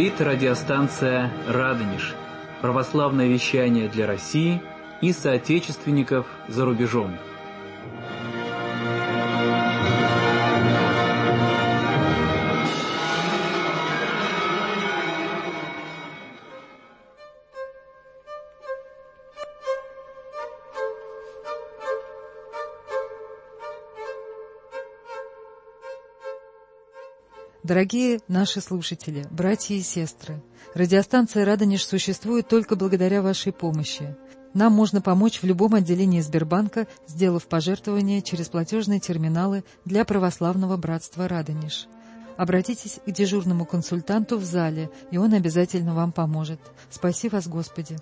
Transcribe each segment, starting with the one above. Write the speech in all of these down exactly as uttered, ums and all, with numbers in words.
Говорит радиостанция «Радонеж». Православное вещание для России и соотечественников за рубежом. Дорогие наши слушатели, братья и сестры, радиостанция «Радонеж» существует только благодаря вашей помощи. Нам можно помочь в любом отделении Сбербанка, сделав пожертвование через платежные терминалы для православного братства «Радонеж». Обратитесь к дежурному консультанту в зале, и он обязательно вам поможет. Спаси вас, Господи!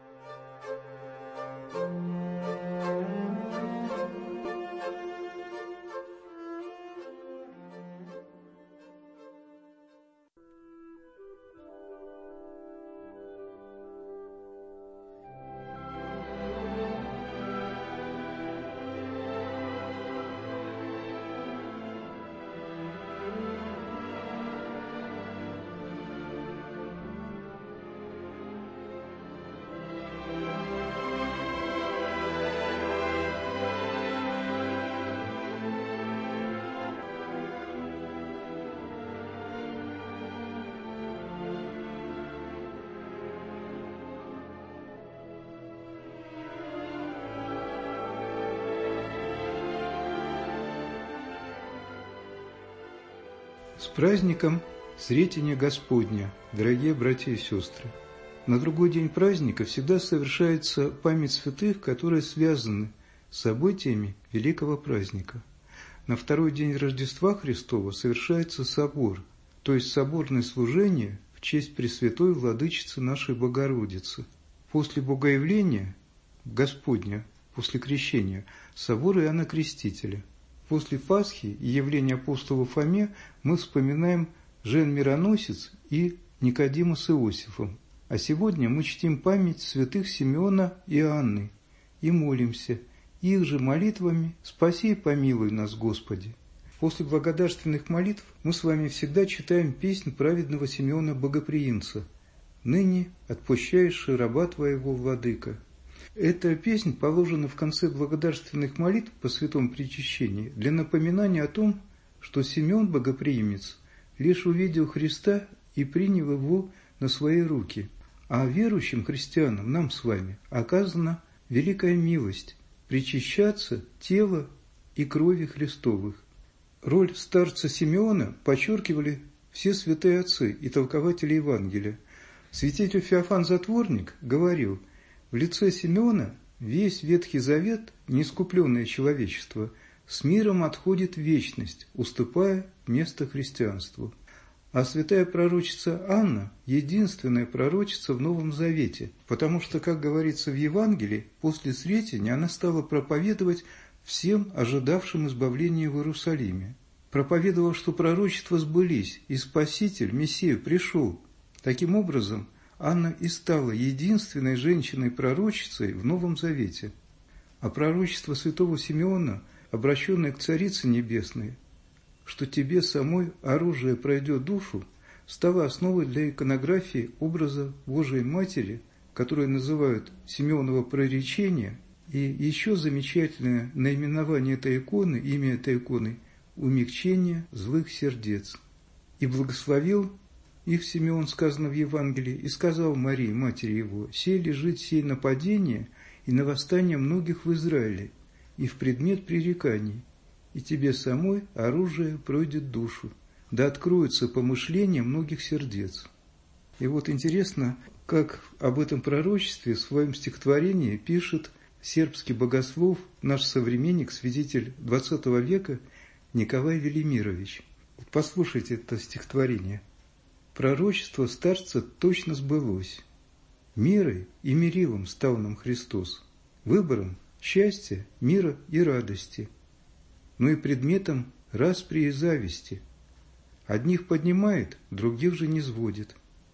С праздником Сретения Господня, дорогие братья и сестры! На другой день праздника всегда совершается память святых, которые связаны с событиями великого праздника. На второй день Рождества Христова совершается собор, то есть соборное служение в честь Пресвятой Владычицы нашей Богородицы. После Богоявления Господня, после крещения, собор Иоанна Крестителя. После Пасхи и явления апостола Фоме мы вспоминаем Жен Мироносец и Никодима с Иосифом. А сегодня мы чтим память святых Симеона и Анны и молимся их же молитвами «Спаси и помилуй нас, Господи». После благодарственных молитв мы с вами всегда читаем песнь праведного Симеона Богоприимца «Ныне отпущаешь раба Твоего, Владыка». Эта песнь положена в конце благодарственных молитв по святом причащении для напоминания о том, что Симеон Богоприимец лишь увидел Христа и принял его на свои руки, а верующим христианам, нам с вами, оказана великая милость причащаться тела и крови Христовых. Роль старца Симеона подчеркивали все святые отцы и толкователи Евангелия. Святитель Феофан Затворник говорил: в лице Симеона весь Ветхий Завет, неискупленное человечество, с миром отходит в вечность, уступая место христианству. А святая пророчица Анна – единственная пророчица в Новом Завете, потому что, как говорится в Евангелии, после Сретения она стала проповедовать всем ожидавшим избавления в Иерусалиме. Проповедовала, что пророчества сбылись, и Спаситель, Мессия, пришел. Таким образом, Анна и стала единственной женщиной-пророчицей в Новом Завете. А пророчество святого Симеона, обращенное к Царице Небесной, что тебе самой оружие пройдет душу, стало основой для иконографии образа Божией Матери, которую называют Симеоново проречение, и еще замечательное наименование этой иконы, имя этой иконы – «Умягчение злых сердец». И благословил их Симеон, сказано в Евангелии, и сказал Марии, матери его: «Сей лежит сей нападение и на восстание многих в Израиле, и в предмет пререканий, и тебе самой оружие пройдет душу, да откроются помышления многих сердец». И вот интересно, как об этом пророчестве в своем стихотворении пишет сербский богослов, наш современник, святитель двадцатого века Николай Велимирович. Послушайте это стихотворение. «Пророчество старца точно сбылось. Мерой и мерилом стал нам Христос, выбором счастья, мира и радости, но и предметом распри и зависти. Одних поднимает, других же низводит,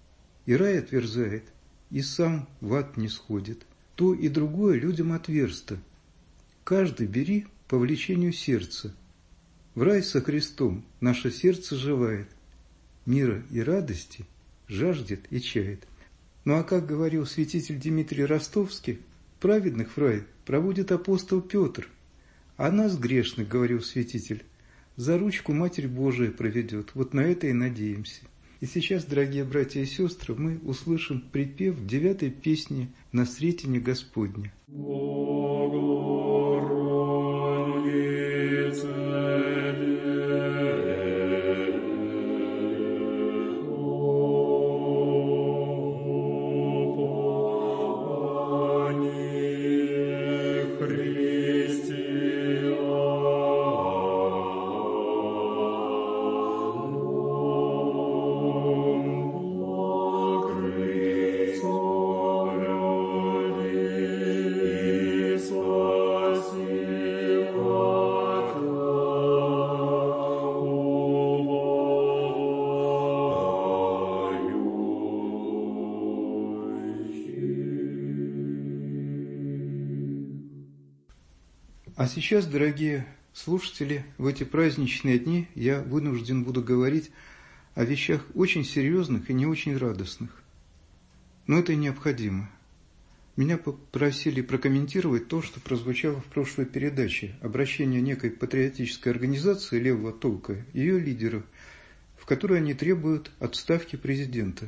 и рай отверзает, и сам в ад не сходит. То и другое людям отверсто. Каждый бери по влечению сердца. В рай со Христом наше сердце желает мира и радости, жаждет и чает. Ну а как говорил святитель Дмитрий Ростовский, праведных в рай проводит апостол Петр, а нас, грешных, говорил святитель, за ручку Матерь Божия проведет. Вот на это и надеемся. И сейчас, дорогие братья и сестры, мы услышим припев девятой песни «На сретение Господне». А сейчас, дорогие слушатели, в эти праздничные дни я вынужден буду говорить о вещах очень серьезных и не очень радостных. Но это необходимо. Меня попросили прокомментировать то, что прозвучало в прошлой передаче, обращение некой патриотической организации левого толка, ее лидеров, в которой они требуют отставки президента.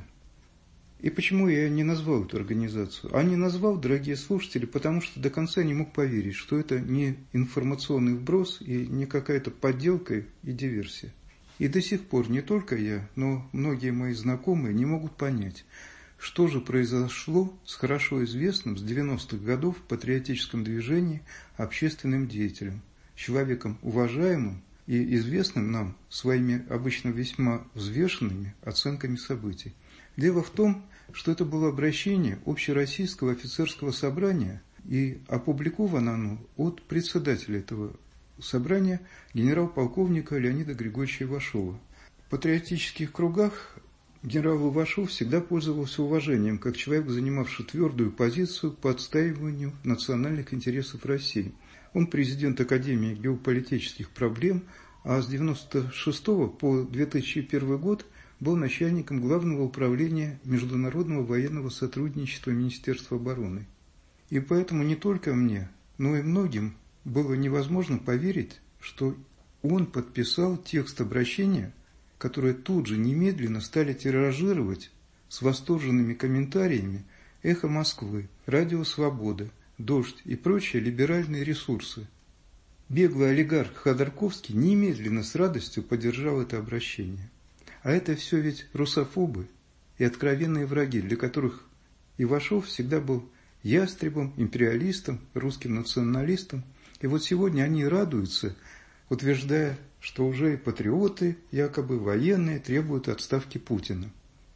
И почему я не назвал эту организацию? А не назвал, дорогие слушатели, потому что до конца не мог поверить, что это не информационный вброс и не какая-то подделка и диверсия. И до сих пор не только я, но многие мои знакомые не могут понять, что же произошло с хорошо известным с девяностых годов в патриотическом движении общественным деятелем, человеком уважаемым и известным нам своими обычно весьма взвешенными оценками событий. Дело в том, что это было обращение Общероссийского офицерского собрания, и опубликовано оно от председателя этого собрания генерал-полковника Леонида Григорьевича Ивашова. В патриотических кругах генерал Ивашов всегда пользовался уважением, как человек, занимавший твердую позицию по отстаиванию национальных интересов России. Он президент Академии геополитических проблем, а с девяносто шестого по две тысячи первый год был начальником Главного управления международного военного сотрудничества Министерства обороны. И поэтому не только мне, но и многим было невозможно поверить, что он подписал текст обращения, которое тут же немедленно стали тиражировать с восторженными комментариями «Эхо Москвы», «Радио Свобода», «Дождь» и прочие либеральные ресурсы. Беглый олигарх Ходорковский немедленно с радостью поддержал это обращение. А это все ведь русофобы и откровенные враги, для которых Ивашов всегда был ястребом, империалистом, русским националистом. И вот сегодня они радуются, утверждая, что уже и патриоты, якобы военные, требуют отставки Путина.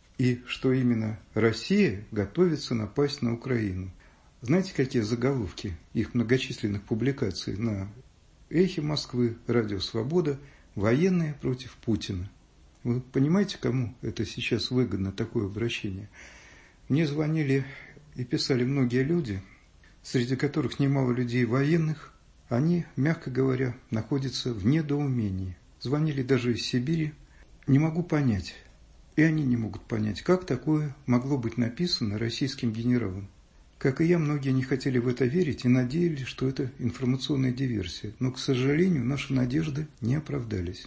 И что именно Россия готовится напасть на Украину. Знаете, какие заголовки их многочисленных публикаций на «Эхе Москвы», «Радио Свобода»? «Военные против Путина». Вы понимаете, кому это сейчас выгодно, такое обращение? Мне звонили и писали многие люди, среди которых немало людей военных. Они, мягко говоря, находятся в недоумении. Звонили даже из Сибири. Не могу понять, и они не могут понять, как такое могло быть написано российским генералом. Как и я, многие не хотели в это верить и надеялись, что это информационная диверсия. Но, к сожалению, наши надежды не оправдались.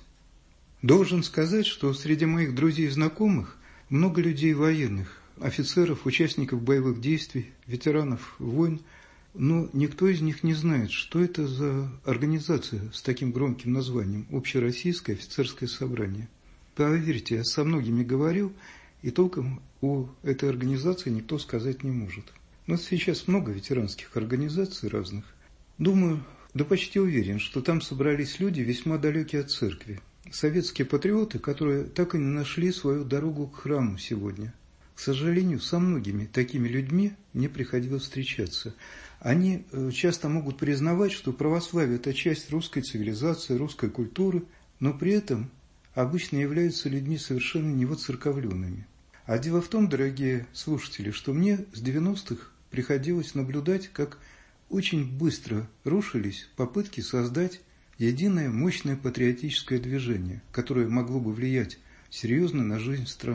Должен сказать, что среди моих друзей и знакомых много людей военных, офицеров, участников боевых действий, ветеранов войн, но никто из них не знает, что это за организация с таким громким названием «Общероссийское офицерское собрание». Поверьте, я со многими говорил, и толком о этой организации никто сказать не может. У нас сейчас много ветеранских организаций разных. Думаю, да почти уверен, что там собрались люди, весьма далекие от церкви. Советские патриоты, которые так и не нашли свою дорогу к храму сегодня. К сожалению, со многими такими людьми мне приходилось встречаться. Они часто могут признавать, что православие – это часть русской цивилизации, русской культуры, но при этом обычно являются людьми совершенно невоцерковленными. А дело в том, дорогие слушатели, что мне с девяностых приходилось наблюдать, как очень быстро рушились попытки создать единое мощное патриотическое движение, которое могло бы влиять серьезно на жизнь страны.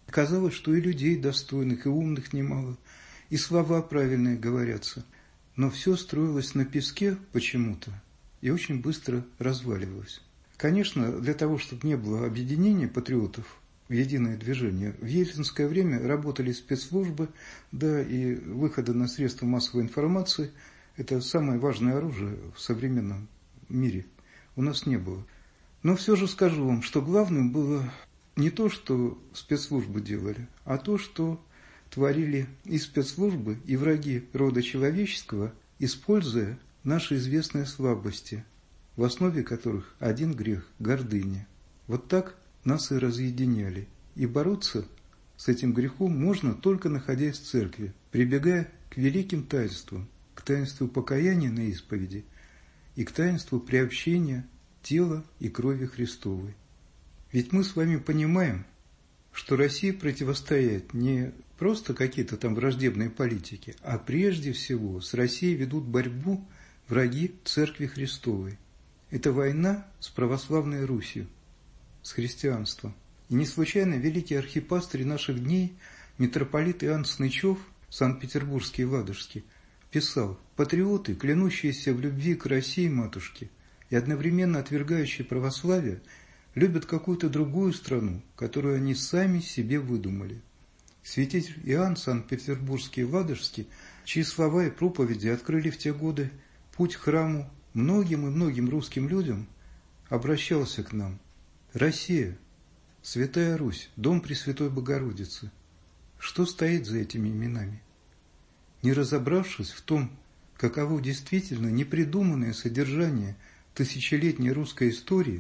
Казалось, что и людей достойных, и умных немало, и слова правильные говорятся. Но все строилось на песке почему-то и очень быстро разваливалось. Конечно, для того, чтобы не было объединения патриотов в единое движение, в ельцинское время работали спецслужбы, да и выхода на средства массовой информации – это самое важное оружие в современном мире. У нас не было. Но все же скажу вам, что главным было не то, что спецслужбы делали, а то, что творили и спецслужбы, и враги рода человеческого, используя наши известные слабости, в основе которых один грех – гордыня. Вот так нас и разъединяли. И бороться с этим грехом можно только находясь в церкви, прибегая к великим таинствам, к таинству покаяния на исповеди и к таинству приобщения тела и крови Христовой. Ведь мы с вами понимаем, что России противостоят не просто какие-то там враждебные политики, а прежде всего с Россией ведут борьбу враги Церкви Христовой. Это война с православной Русью, с христианством. И не случайно великий архипастырь наших дней, митрополит Иоанн Снычев, Санкт-Петербургский и Ладожский, писал: «Патриоты, клянущиеся в любви к России матушке и одновременно отвергающие православие, любят какую-то другую страну, которую они сами себе выдумали». Святитель Иоанн Санкт-Петербургский и Ладожский, чьи слова и проповеди открыли в те годы путь к храму многим и многим русским людям, обращался к нам: «Россия, Святая Русь, Дом Пресвятой Богородицы». Что стоит за этими именами? Не разобравшись в том, каково действительно непридуманное содержание тысячелетней русской истории,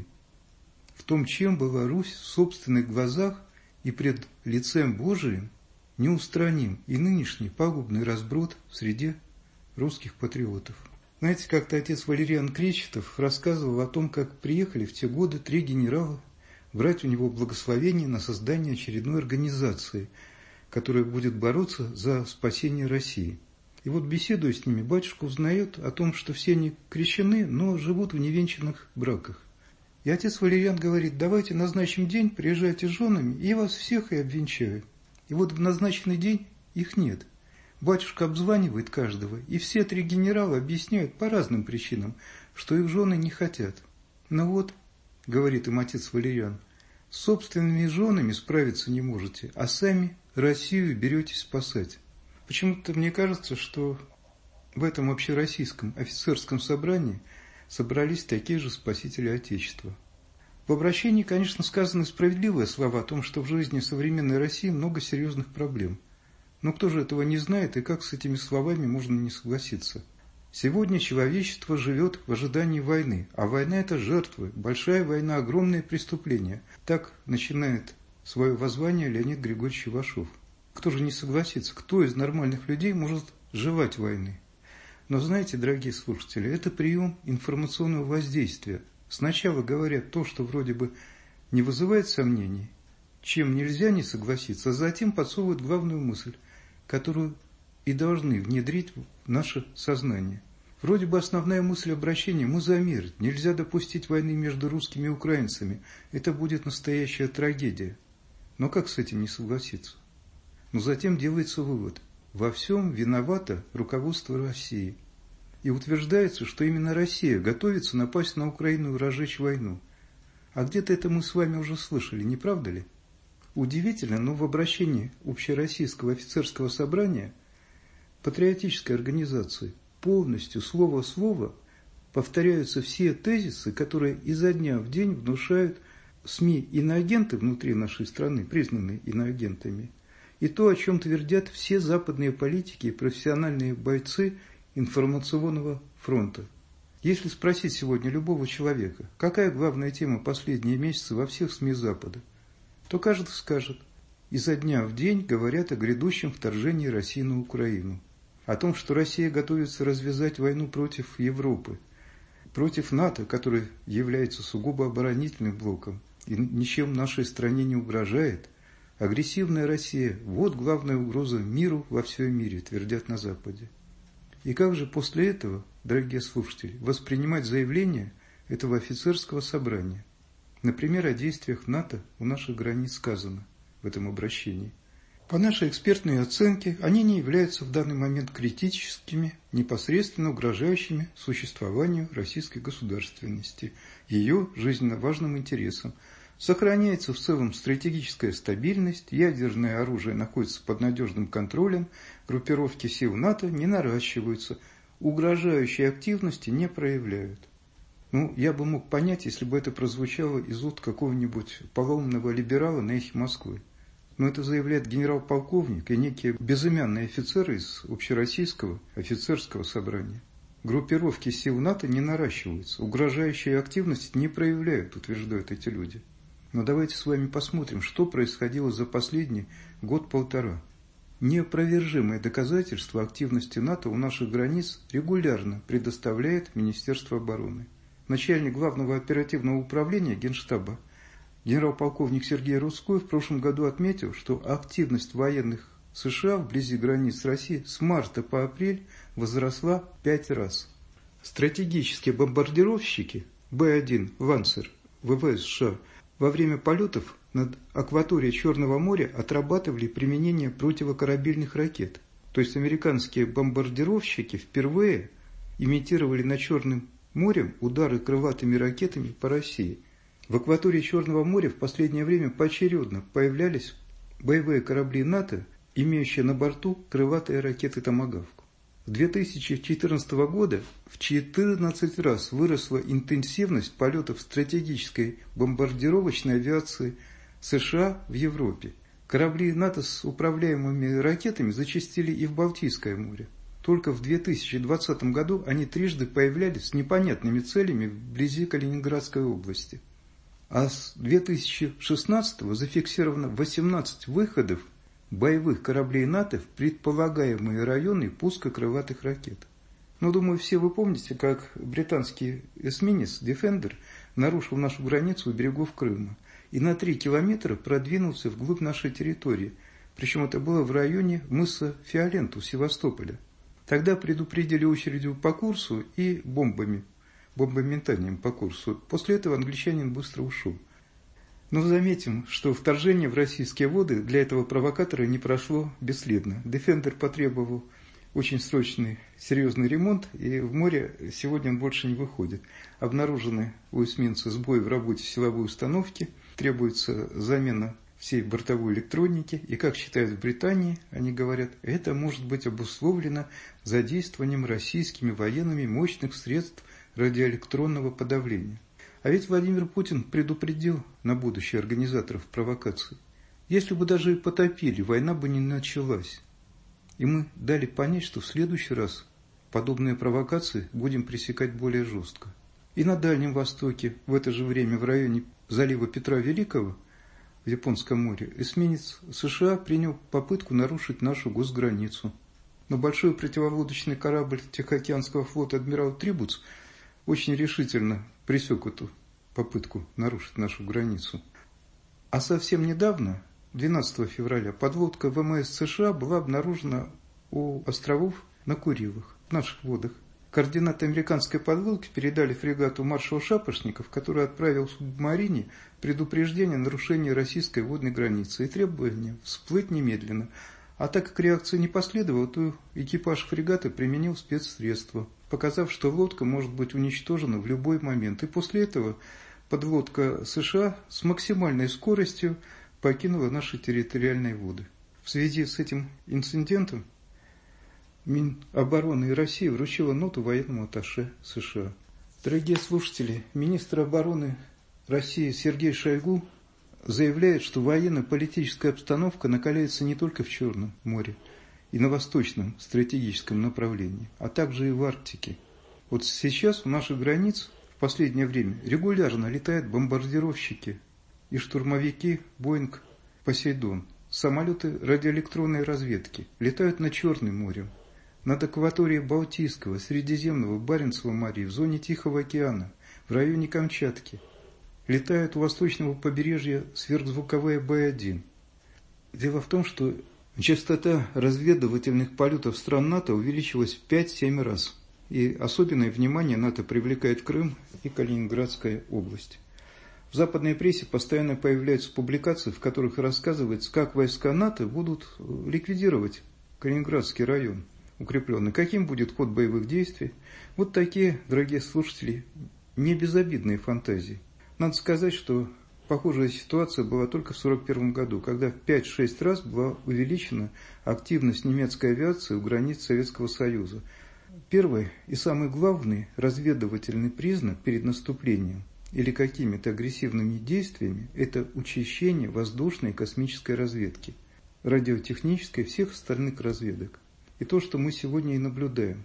в том, чем была Русь в собственных глазах и пред лицем Божиим, не устраним и нынешний пагубный разброд в среде русских патриотов. Знаете, как-то отец Валериан Кречетов рассказывал о том, как приехали в те годы три генерала брать у него благословение на создание очередной организации, которая будет бороться за спасение России. И вот, беседуя с ними, батюшка узнает о том, что все они крещены, но живут в невенчанных браках. И отец Валериан говорит: давайте назначим день, приезжайте с женами, и я вас всех и обвенчаю. И вот в назначенный день их нет. Батюшка обзванивает каждого, и все три генерала объясняют по разным причинам, что их жены не хотят. Но вот, говорит им отец Валериан, с собственными женами справиться не можете, а сами Россию беретесь спасать. Почему-то мне кажется, что в этом общероссийском офицерском собрании собрались такие же спасители Отечества. В обращении, конечно, сказаны справедливые слова о том, что в жизни современной России много серьезных проблем. Но кто же этого не знает и как с этими словами можно не согласиться? Сегодня человечество живет в ожидании войны, а война – это жертвы, большая война, огромные преступления. Так начинает свое воззвание Леонид Григорьевич Ивашов. Кто же не согласится? Кто из нормальных людей может желать войны? Но знаете, дорогие слушатели, это прием информационного воздействия. Сначала говорят то, что вроде бы не вызывает сомнений, чем нельзя не согласиться, а затем подсовывают главную мысль, которую и должны внедрить в наше сознание. Вроде бы основная мысль обращения: мы за мир, нельзя допустить войны между русскими и украинцами, это будет настоящая трагедия. Но как с этим не согласиться? Но затем делается вывод: во всем виновато руководство России. И утверждается, что именно Россия готовится напасть на Украину и разжечь войну. А где-то это мы с вами уже слышали, не правда ли? Удивительно, но в обращении Общероссийского офицерского собрания, патриотической организации, полностью слово в слово повторяются все тезисы, которые изо дня в день внушают СМИ-иноагенты внутри нашей страны, признанные иноагентами, и то, о чем твердят все западные политики и профессиональные бойцы информационного фронта. Если спросить сегодня любого человека, какая главная тема последние месяцы во всех СМИ Запада, то каждый скажет: изо дня в день говорят о грядущем вторжении России на Украину, о том, что Россия готовится развязать войну против Европы, против НАТО, который является сугубо оборонительным блоком и ничем нашей стране не угрожает. Агрессивная Россия – вот главная угроза миру во всем мире, твердят на Западе. И как же после этого, дорогие слушатели, воспринимать заявление этого офицерского собрания? Например, о действиях НАТО у наших границ сказано: в в этом обращении. По нашей экспертной оценке, они не являются в данный момент критическими, непосредственно угрожающими существованию российской государственности, ее жизненно важным интересам. Сохраняется в целом стратегическая стабильность, ядерное оружие находится под надежным контролем, группировки сил НАТО не наращиваются, угрожающей активности не проявляют. Ну, я бы мог понять, если бы это прозвучало из уст какого-нибудь полоумного либерала на эхе Москвы. Но это заявляет генерал-полковник и некие безымянные офицеры из общероссийского офицерского собрания. Группировки сил НАТО не наращиваются, угрожающие активности не проявляют, утверждают эти люди. Но давайте с вами посмотрим, что происходило за последний год-полтора. Неопровержимые доказательства активности НАТО у наших границ регулярно предоставляет Министерство обороны. Начальник Главного оперативного управления Генштаба генерал-полковник Сергей Русской в прошлом году отметил, что активность военных США вблизи границ России с марта по апрель возросла пять раз. Стратегические бомбардировщики Бэ один «Лансер» ВВС США во время полетов над акваторией Черного моря отрабатывали применение противокорабельных ракет. То есть американские бомбардировщики впервые имитировали над Черным морем удары крылатыми ракетами по России. В акватории Черного моря в последнее время поочередно появлялись боевые корабли НАТО, имеющие на борту крылатые ракеты «Томагавк». С две тысячи четырнадцатого года в четырнадцать раз выросла интенсивность полетов стратегической бомбардировочной авиации США в Европе. Корабли НАТО с управляемыми ракетами зачастили и в Балтийское море. Только в две тысячи двадцатом году они трижды появлялись с непонятными целями вблизи Калининградской области. А с две тысячи шестнадцатого зафиксировано восемнадцать выходов боевых кораблей НАТО в предполагаемые районы пуска крылатых ракет. Но, думаю, все вы помните, как британский эсминец «Дефендер» нарушил нашу границу у берегов Крыма и на три километра продвинулся вглубь нашей территории, причем это было в районе мыса Фиолент у Севастополя. Тогда предупредили очередью по курсу и бомбами. бомбометанием по курсу. После этого англичанин быстро ушел. Но заметим, что вторжение в российские воды для этого провокатора не прошло бесследно. «Дефендер» потребовал очень срочный, серьезный ремонт, и в море сегодня он больше не выходит. Обнаружены у эсминца сбои в работе силовой установки, требуется замена всей бортовой электроники, и, как считают в Британии, они говорят, это может быть обусловлено задействованием российскими военными мощных средств радиоэлектронного подавления. А ведь Владимир Путин предупредил на будущее организаторов провокаций. Если бы даже и потопили, война бы не началась. И мы дали понять, что в следующий раз подобные провокации будем пресекать более жестко. И на Дальнем Востоке, в это же время в районе залива Петра Великого, в Японском море, эсминец США принял попытку нарушить нашу госграницу. Но большой противолодочный корабль Тихоокеанского флота «Адмирал Трибутс» очень решительно пресек эту попытку нарушить нашу границу. А совсем недавно, двенадцатого февраля, подлодка ВМС США была обнаружена у островов на Курилах, в наших водах. Координаты американской подлодки передали фрегату маршал Шапошников, который отправил в субмарине предупреждение о нарушении российской водной границы и требование всплыть немедленно. А так как реакции не последовало, то экипаж фрегата применил спецсредства, показав, что лодка может быть уничтожена в любой момент. И после этого подлодка США с максимальной скоростью покинула наши территориальные воды. В связи с этим инцидентом Минобороны России вручила ноту военному атташе США. Дорогие слушатели, министр обороны России Сергей Шойгу заявляет, что военно-политическая обстановка накаляется не только в Черном море и на восточном стратегическом направлении, а также и в Арктике. Вот сейчас у наших границ в последнее время регулярно летают бомбардировщики и штурмовики «Боинг Посейдон», самолеты радиоэлектронной разведки, летают над Черным морем, над акваторией Балтийского, Средиземного, Баренцева морей, в зоне Тихого океана, в районе Камчатки. Летают у восточного побережья сверхзвуковые Бэ один. Дело в том, что частота разведывательных полетов стран НАТО увеличилась в пять-семь раз. И особенное внимание НАТО привлекает Крым и Калининградская область. В западной прессе постоянно появляются публикации, в которых рассказывается, как войска НАТО будут ликвидировать Калининградский район укрепленный, каким будет ход боевых действий. Вот такие, дорогие слушатели, не безобидные фантазии. Надо сказать, что похожая ситуация была только в сорок первом году, когда в пять-шесть раз была увеличена активность немецкой авиации у границ Советского Союза. Первый и самый главный разведывательный признак перед наступлением или какими-то агрессивными действиями – это учащение воздушной и космической разведки, радиотехнической и всех остальных разведок. И то, что мы сегодня и наблюдаем.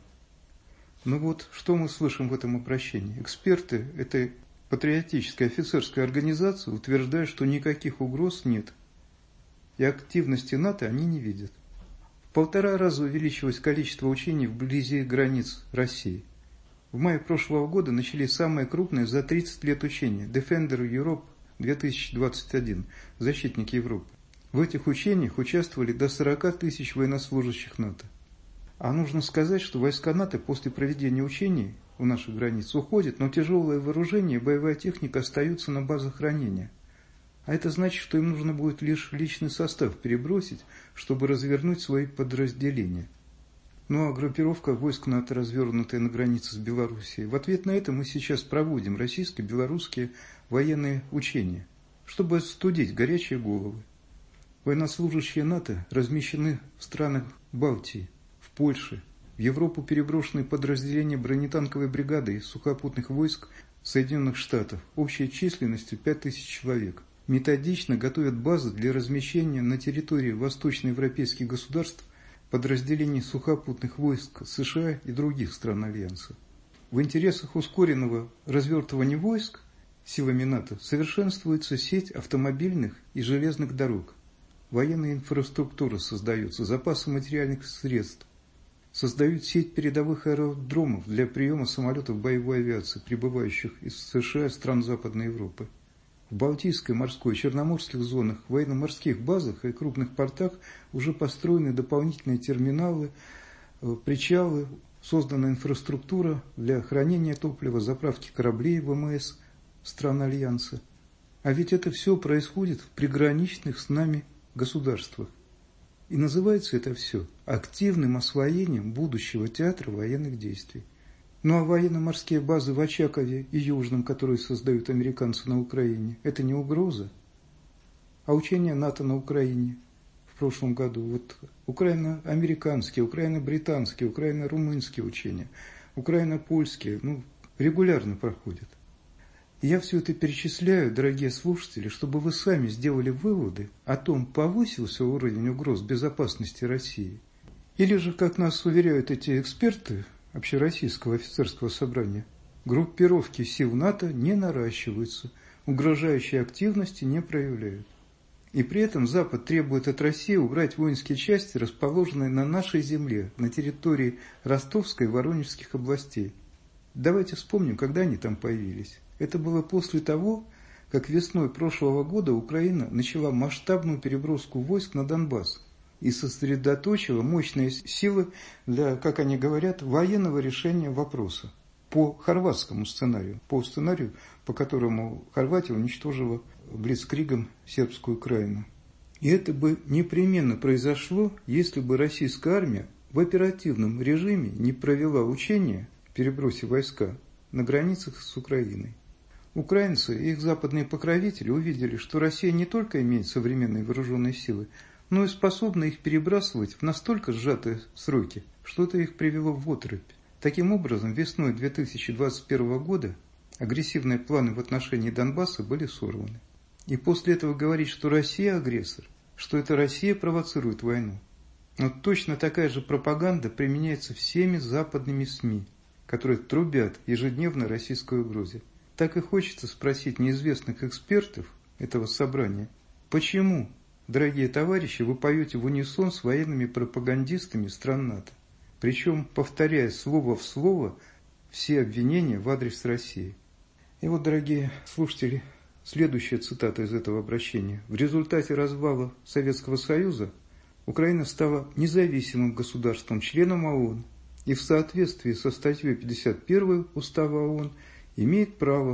Ну вот, что мы слышим в этом обращении? Эксперты этой патриотической офицерской организации утверждают, что никаких угроз нет, и активности НАТО они не видят. В полтора раза увеличилось количество учений вблизи границ России. В мае прошлого года начались самые крупные за тридцать лет учения Defender Europe две тысячи двадцать один, защитник Европы. В этих учениях участвовали до сорока тысяч военнослужащих НАТО. А нужно сказать, что войска НАТО после проведения учений у наших границ уходят, но тяжелое вооружение и боевая техника остаются на базах хранения. А это значит, что им нужно будет лишь личный состав перебросить, чтобы развернуть свои подразделения. Ну а группировка войск НАТО, развернутая на границе с Белоруссией, в ответ на это мы сейчас проводим российско-белорусские военные учения, чтобы остудить горячие головы. Военнослужащие НАТО размещены в странах Балтии, в Польше, в Европу переброшены подразделения бронетанковой бригады и сухопутных войск Соединенных Штатов общей численностью пять тысяч человек. Методично готовят базы для размещения на территории восточноевропейских государств подразделений сухопутных войск США и других стран Альянса. В интересах ускоренного развертывания войск силами НАТО совершенствуется сеть автомобильных и железных дорог. Военная инфраструктура создается, запасы материальных средств. Создают сеть передовых аэродромов для приема самолетов боевой авиации, прибывающих из США и стран Западной Европы. В Балтийской, морской и Черноморских зонах, военно-морских базах и крупных портах уже построены дополнительные терминалы, причалы, создана инфраструктура для хранения топлива, заправки кораблей ВМС стран Альянса. А ведь это все происходит в приграничных с нами государствах. И называется это все активным освоением будущего театра военных действий. Ну а военно-морские базы в Очакове и Южном, которые создают американцы на Украине, это не угроза? А учения НАТО на Украине в прошлом году, вот украино-американские, украино-британские, украино-румынские учения, украино-польские, ну, регулярно проходят. И я все это перечисляю, дорогие слушатели, чтобы вы сами сделали выводы о том, повысился уровень угроз безопасности России. Или же, как нас уверяют эти эксперты Общероссийского офицерского собрания, группировки сил НАТО не наращиваются, угрожающей активности не проявляют. И при этом Запад требует от России убрать воинские части, расположенные на нашей земле, на территории Ростовской и Воронежских областей. Давайте вспомним, когда они там появились. Это было после того, как весной прошлого года Украина начала масштабную переброску войск на Донбасс и сосредоточила мощные силы для, как они говорят, военного решения вопроса по хорватскому сценарию, по сценарию, по которому Хорватия уничтожила блицкригом сербскую Украину. И это бы непременно произошло, если бы российская армия в оперативном режиме не провела учения в перебросе войска на границах с Украиной. Украинцы и их западные покровители увидели, что Россия не только имеет современные вооруженные силы, но и способна их перебрасывать в настолько сжатые сроки, что это их привело в оторопь. Таким образом, весной две тысячи двадцать первого года агрессивные планы в отношении Донбасса были сорваны. И после этого говорить, что Россия агрессор, что это Россия провоцирует войну. Но точно такая же пропаганда применяется всеми западными СМИ, которые трубят ежедневно российской угрозе. Так и хочется спросить неизвестных экспертов этого собрания, почему, дорогие товарищи, вы поете в унисон с военными пропагандистами стран НАТО, причем повторяя слово в слово все обвинения в адрес России. И вот, дорогие слушатели, следующая цитата из этого обращения. В результате развала Советского Союза Украина стала независимым государством, членом ООН, и в соответствии со статьей пятьдесят первой Устава ООН имеет право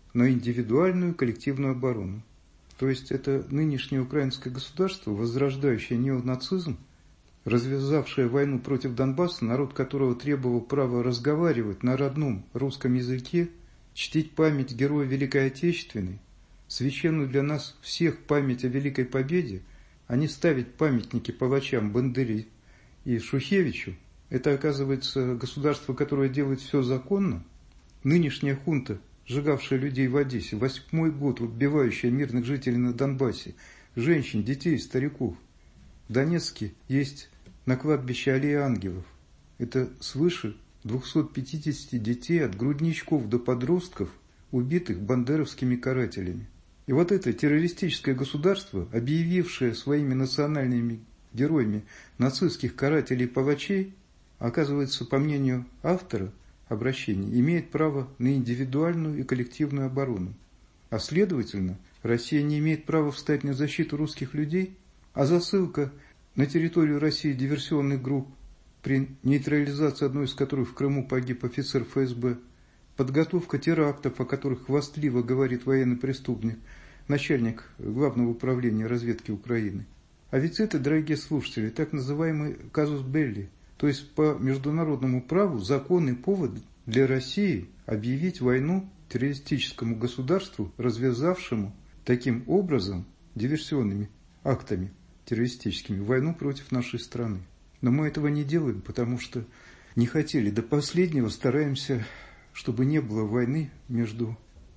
на индивидуальную коллективную оборону. То есть это нынешнее украинское государство, возрождающее неонацизм, развязавшее войну против Донбасса, народ которого требовал права разговаривать на родном русском языке, чтить память героя Великой Отечественной, священную для нас всех память о Великой Победе, а не ставить памятники палачам Бандере и Шухевичу. Это, оказывается, государство, которое делает все законно. Нынешняя хунта, сжигавшая людей в Одессе, восьмой год убивающая мирных жителей на Донбассе, женщин, детей, стариков. В Донецке есть на кладбище Аллея Ангелов. Это свыше двухсот пятидесяти детей от грудничков до подростков, убитых бандеровскими карателями. И вот это террористическое государство, объявившее своими национальными героями нацистских карателей и палачей, оказывается, по мнению автора обращения, имеет право на индивидуальную и коллективную оборону. А следовательно, Россия не имеет права встать на защиту русских людей, а засылка на территорию России диверсионных групп, при нейтрализации одной из которых в Крыму погиб офицер эф эс бэ, подготовка терактов, о которых хвастливо говорит военный преступник, начальник Главного управления разведки Украины. А ведь это, дорогие слушатели, так называемый казус белли, то есть по международному праву законный повод для России объявить войну террористическому государству, развязавшему таким образом диверсионными актами террористическими войну против нашей страны. Но мы этого не делаем, потому что не хотели. До последнего стараемся, чтобы не было войны между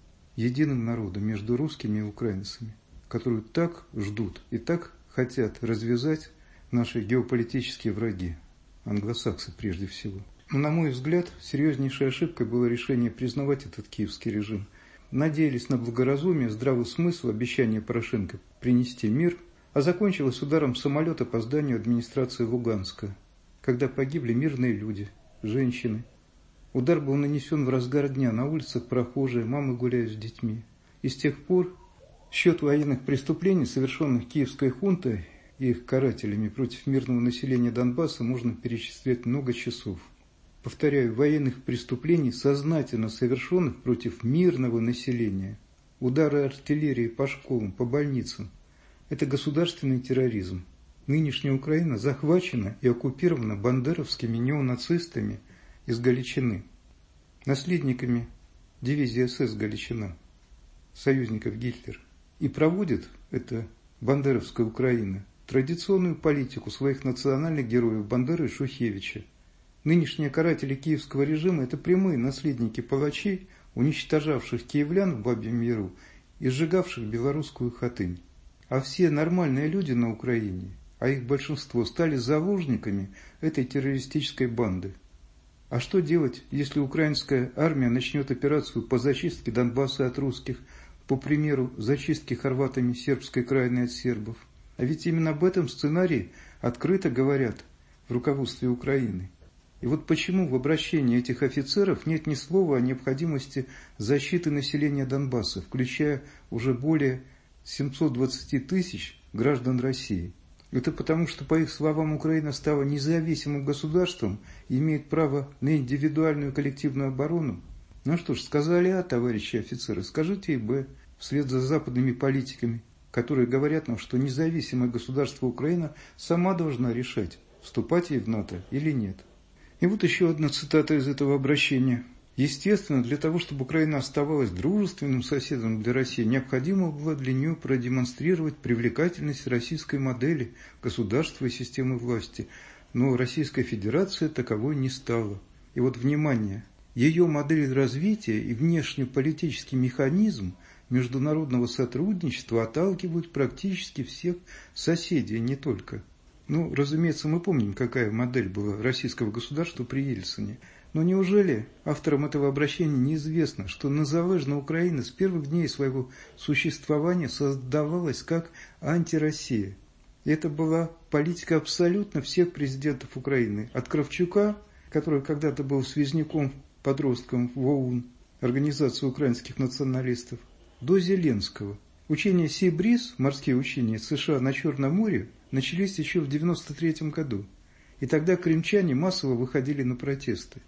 единым народом, между русскими и украинцами, которую так ждут и так хотят развязать наши геополитические враги, англосаксы прежде всего. Но, на мой взгляд, серьезнейшей ошибкой было решение признавать этот киевский режим. Надеялись на благоразумие, здравый смысл, обещание Порошенко принести мир, а закончилось ударом самолета по зданию администрации Луганска, когда погибли мирные люди, женщины. Удар был нанесен в разгар дня, на улицах прохожие, мамы гуляют с детьми. И с тех пор счет военных преступлений, совершенных киевской хунтой и их карателями против мирного населения Донбасса, можно перечислять много часов. Повторяю, военных преступлений, сознательно совершенных против мирного населения. Удары артиллерии по школам, по больницам. Это государственный терроризм. Нынешняя Украина захвачена и оккупирована бандеровскими неонацистами из Галичины, наследниками дивизии эс эс Галичина, союзников Гитлера. И проводит эта бандеровская Украина традиционную политику своих национальных героев Бандеры и Шухевича. Нынешние каратели киевского режима – это прямые наследники палачей, уничтожавших киевлян в Бабьем Яру и сжигавших белорусскую Хатынь. А все нормальные люди на Украине, а их большинство, стали заложниками этой террористической банды. А что делать, если украинская армия начнет операцию по зачистке Донбасса от русских, по примеру зачистки хорватами сербской крайней от сербов? А ведь именно об этом сценарии открыто говорят в руководстве Украины. И вот почему в обращении этих офицеров нет ни слова о необходимости защиты населения Донбасса, включая уже более семьсот двадцать тысяч граждан России. Это потому, что, по их словам, Украина стала независимым государством и имеет право на индивидуальную коллективную оборону. Ну что ж, сказали А, товарищи офицеры, скажите и Б, вслед за западными политиками, которые говорят нам, что независимое государство Украина сама должна решать, вступать ей в НАТО или нет. И вот еще одна цитата из этого обращения. Естественно, для того, чтобы Украина оставалась дружественным соседом для России, необходимо было для нее продемонстрировать привлекательность российской модели государства и системы власти. Но Российская Федерация таковой не стала. И вот, внимание, ее модель развития и внешнеполитический механизм международного сотрудничества отталкивают практически всех соседей, не только. Ну, разумеется, мы помним, какая модель была российского государства при Ельцине. Но неужели авторам этого обращения неизвестно, что незалежная Украина с первых дней своего существования создавалась как антироссия? И это была политика абсолютно всех президентов Украины. От Кравчука, который когда-то был связняком, подростком в ОУН, Организацию украинских националистов, до Зеленского. Учения Си-Бриз, морские учения США на Черном море, начались еще в девяносто третьем году. И тогда крымчане массово выходили на протесты.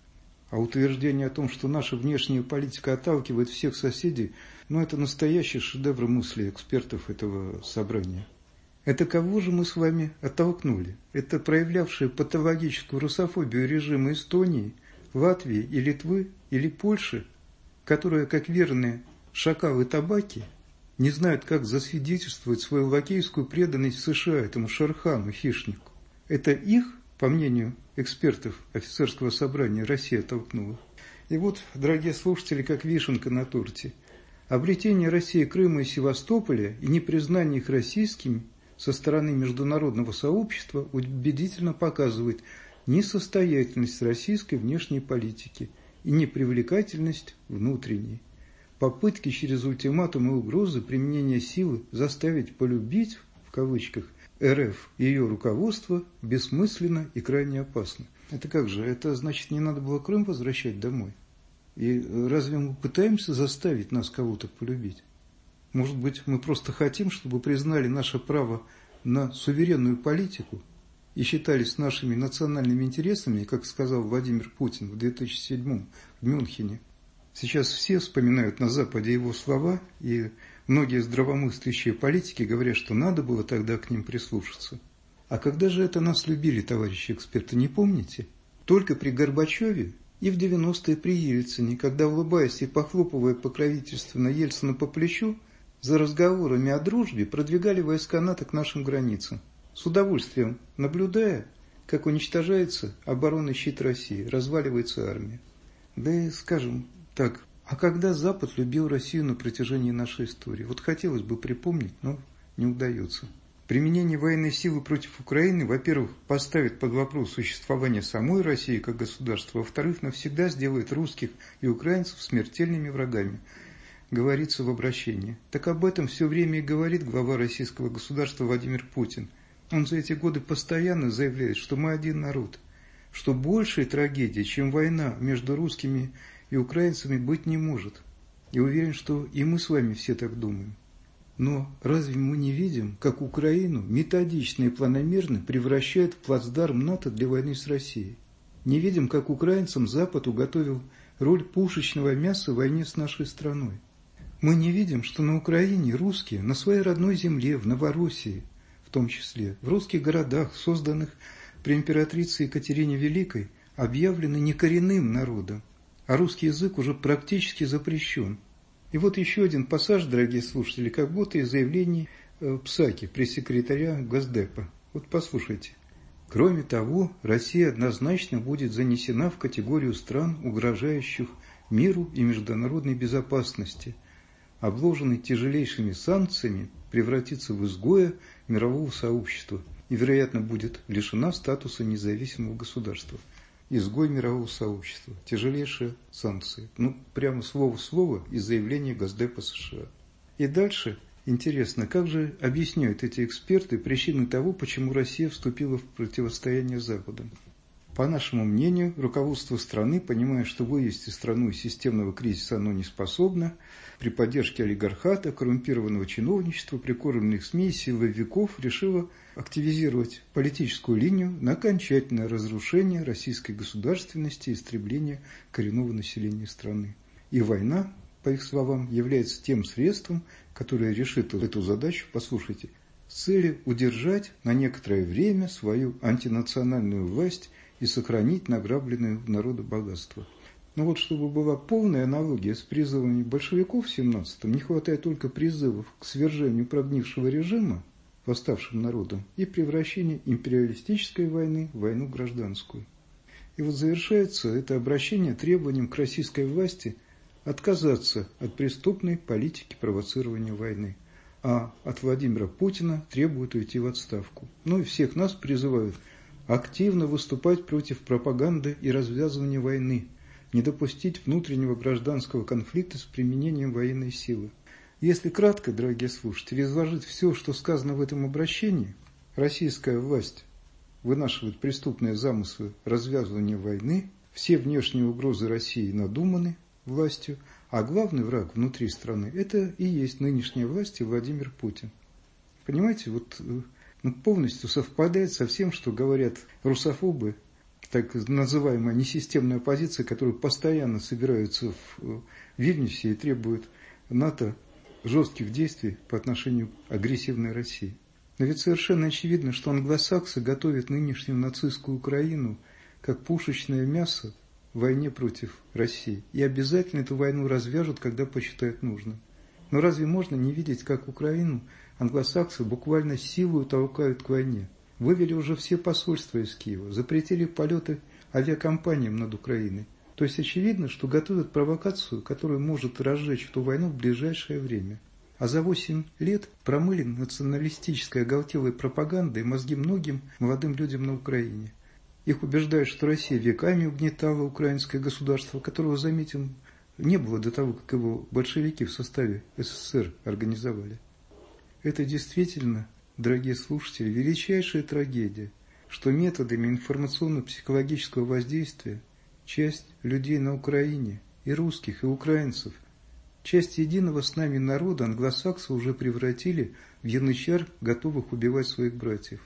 А утверждение о том, что наша внешняя политика отталкивает всех соседей, ну это настоящий шедевр мысли экспертов этого собрания. Это кого же мы с вами оттолкнули? Это проявлявшие патологическую русофобию режимы Эстонии, Латвии и Литвы или Польши, которые, как верные шакалы табаки, не знают, как засвидетельствовать свою лакейскую преданность США, этому Шерхану, хищнику. Это их, по мнению экспертов офицерского собрания, Россия оттолкнула. И вот, дорогие слушатели, как вишенка на торте. Обретение России Крыма и Севастополя и непризнание их российскими со стороны международного сообщества убедительно показывает несостоятельность российской внешней политики и непривлекательность внутренней. Попытки через ультиматум и угрозы применения силы заставить полюбить, в кавычках, РФ и ее руководство бессмысленно и крайне опасно. Это как же? Это значит, не надо было Крым возвращать домой? И разве мы пытаемся заставить нас кого-то полюбить? Может быть, мы просто хотим, чтобы признали наше право на суверенную политику и считались нашими национальными интересами, как сказал Владимир Путин в две тысячи седьмом в Мюнхене. Сейчас все вспоминают на Западе его слова, и многие здравомыслящие политики говорят, что надо было тогда к ним прислушаться. А когда же это нас любили, товарищи эксперты, не помните? Только при Горбачеве и в девяностые при Ельцине, когда, улыбаясь и похлопывая покровительственно Ельцина по плечу, за разговорами о дружбе продвигали войска НАТО к нашим границам, с удовольствием наблюдая, как уничтожается оборонный щит России, разваливается армия. Да и, скажем так, а когда Запад любил Россию на протяжении нашей истории? Вот хотелось бы припомнить, но не удается. Применение военной силы против Украины, во-первых, поставит под вопрос существование самой России как государства, во-вторых, навсегда сделает русских и украинцев смертельными врагами, говорится в обращении. Так об этом все время и говорит глава российского государства Владимир Путин. Он за эти годы постоянно заявляет, что мы один народ, что большей трагедии, чем война между русскими и украинцами, быть не может. И уверен, что и мы с вами все так думаем. Но разве мы не видим, как Украину методично и планомерно превращают в плацдарм НАТО для войны с Россией? Не видим, как украинцам Запад уготовил роль пушечного мяса в войне с нашей страной? Мы не видим, что на Украине русские, на своей родной земле, в Новороссии, в том числе, в русских городах, созданных при императрице Екатерине Великой, объявлены не коренным народом, а русский язык уже практически запрещен. И вот еще один пассаж, дорогие слушатели, как будто из заявлений э, Псаки, пресс-секретаря Госдепа. Вот послушайте. Кроме того, Россия однозначно будет занесена в категорию стран, угрожающих миру и международной безопасности, обложенной тяжелейшими санкциями, превратится в изгоя мирового сообщества и, вероятно, будет лишена статуса независимого государства. Изгой мирового сообщества, тяжелейшие санкции. Ну, прямо слово в слово из заявления Госдепа США. И дальше интересно, как же объясняют эти эксперты причины того, почему Россия вступила в противостояние с Западом. По нашему мнению, руководство страны, понимая, что вывести страну из системного кризиса оно не способно, при поддержке олигархата, коррумпированного чиновничества, прикормленных СМИ и силовиков решило активизировать политическую линию на окончательное разрушение российской государственности и истребление коренного населения страны. И война, по их словам, является тем средством, которое решит эту задачу, послушайте, с целью удержать на некоторое время свою антинациональную власть и сохранить награбленное у народа богатство. Но вот чтобы была полная аналогия с призывами большевиков в семнадцатом, не хватает только призывов к свержению прогнившего режима восставшим народом и превращение империалистической войны в войну гражданскую. И вот завершается это обращение требованием к российской власти отказаться от преступной политики провоцирования войны, а от Владимира Путина требуют уйти в отставку. Ну и всех нас призывают активно выступать против пропаганды и развязывания войны, не допустить внутреннего гражданского конфликта с применением военной силы. Если кратко, дорогие слушатели, изложить все, что сказано в этом обращении, российская власть вынашивает преступные замыслы развязывания войны, все внешние угрозы России надуманы властью, а главный враг внутри страны – это и есть нынешняя власть и Владимир Путин. Понимаете, вот ну, полностью совпадает со всем, что говорят русофобы так называемая несистемная оппозиция, которая постоянно собирается в Вильнюсе и требует НАТО жестких действий по отношению к агрессивной России. Но ведь совершенно очевидно, что англосаксы готовят нынешнюю нацистскую Украину как пушечное мясо в войне против России. И обязательно эту войну развяжут, когда посчитают нужным. Но разве можно не видеть, как Украину англосаксы буквально силою толкают к войне? Вывели уже все посольства из Киева, запретили полеты авиакомпаниям над Украиной. То есть очевидно, что готовят провокацию, которая может разжечь эту войну в ближайшее время. А за восемь лет промыли националистической оголтелой пропагандой мозги многим молодым людям на Украине. Их убеждают, что Россия веками угнетала украинское государство, которого, заметим, не было до того, как его большевики в составе СССР организовали. Это действительно, дорогие слушатели, величайшая трагедия, что методами информационно-психологического воздействия часть людей на Украине, и русских, и украинцев, часть единого с нами народа англосаксы уже превратили в янычар, готовых убивать своих братьев.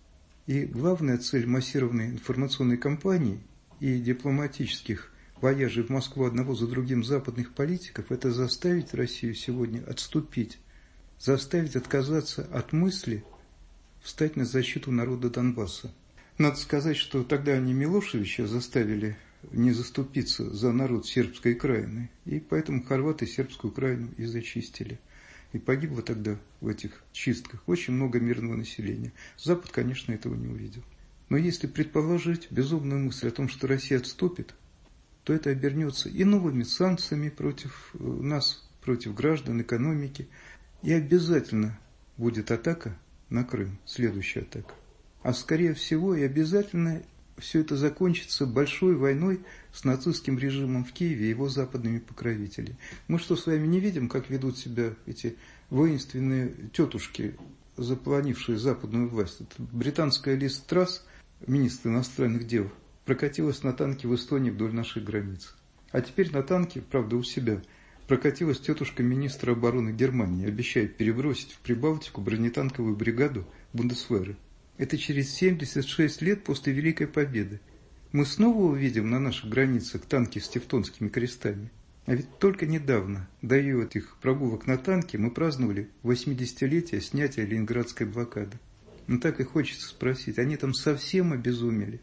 И главная цель массированной информационной кампании и дипломатических вояжей в Москву одного за другим западных политиков – это заставить Россию сегодня отступить, заставить отказаться от мысли встать на защиту народа Донбасса. Надо сказать, что тогда они Милошевича заставили не заступиться за народ сербской Краины, и поэтому хорваты сербскую Краину и зачистили. И погибло тогда в этих чистках очень много мирного населения. Запад, конечно, этого не увидел. Но если предположить безумную мысль о том, что Россия отступит, то это обернется и новыми санкциями против нас, против граждан, экономики, и обязательно будет атака на Крым, следующая атака. А скорее всего и обязательно все это закончится большой войной с нацистским режимом в Киеве и его западными покровителями. Мы что, с вами не видим, как ведут себя эти воинственные тетушки, заполонившие западную власть? Это британская Лиз Трасс, министр иностранных дел, прокатилась на танке в Эстонии вдоль нашей границы. А теперь на танке, правда, у себя, прокатилась тетушка министра обороны Германии, обещает перебросить в Прибалтику бронетанковую бригаду Бундесвера. Это через семьдесят шесть лет после Великой Победы. Мы снова увидим на наших границах танки с тевтонскими крестами. А ведь только недавно, до этих прогулок на танке, мы праздновали восьмидесятилетие снятия Ленинградской блокады. Но так и хочется спросить, они там совсем обезумели?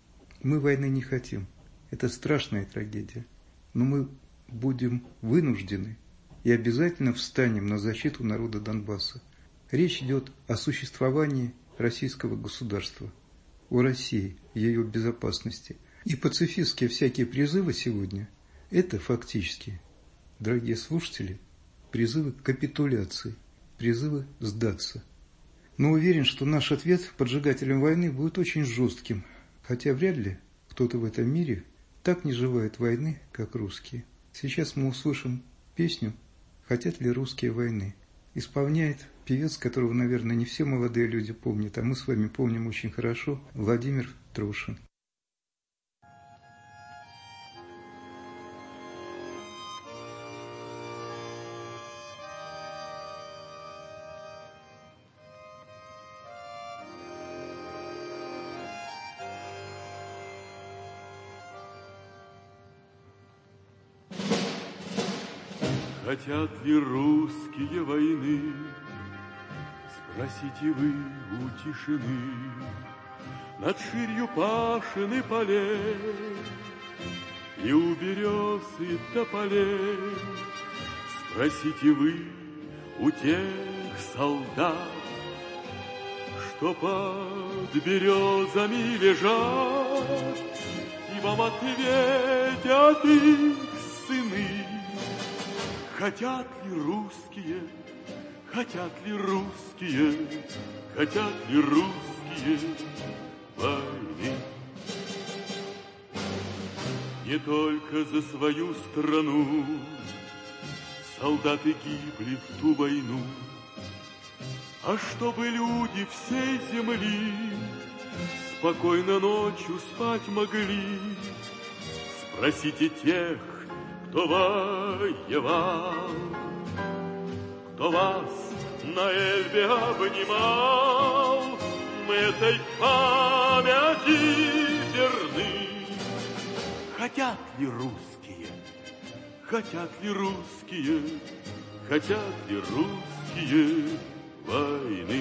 Мы войны не хотим. Это страшная трагедия. Но мы будем вынуждены и обязательно встанем на защиту народа Донбасса. Речь идет о существовании российского государства, о России, ее безопасности. И пацифистские всякие призывы сегодня – это фактически, дорогие слушатели, призывы к капитуляции, призывы сдаться. Но уверен, что наш ответ поджигателям войны будет очень жестким, хотя вряд ли кто-то в этом мире так не желает войны, как русские. Сейчас мы услышим песню «Хотят ли русские войны». Исполняет певец, которого, наверное, не все молодые люди помнят, а мы с вами помним очень хорошо, Владимир Трошин. Хотят ли русские войны? Спросите вы у тишины. Над ширью пашины полей и у берез и тополей. Спросите вы у тех солдат, что под березами лежат, и вам ответят их сыны. Хотят ли русские, хотят ли русские, хотят ли русские войны? Не только за свою страну солдаты гибли в ту войну, а чтобы люди всей земли спокойно ночью спать могли. Спросите тех, кто воевал, кто вас на Эльбе обнимал, мы этой памяти верны. хотят ли русские, хотят ли русские, хотят ли русские войны?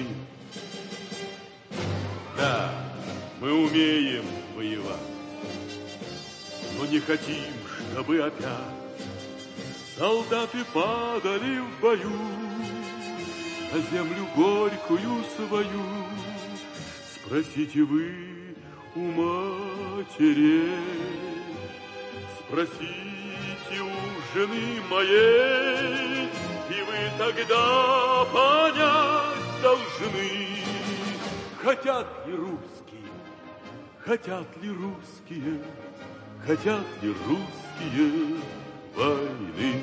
Да, мы умеем воевать, но не хотим, чтобы опять солдаты падали в бою на землю горькую свою. Спросите вы у матерей, спросите у жены моей, и вы тогда понять должны, хотят ли русские, хотят ли русские, хотят ли русские войны.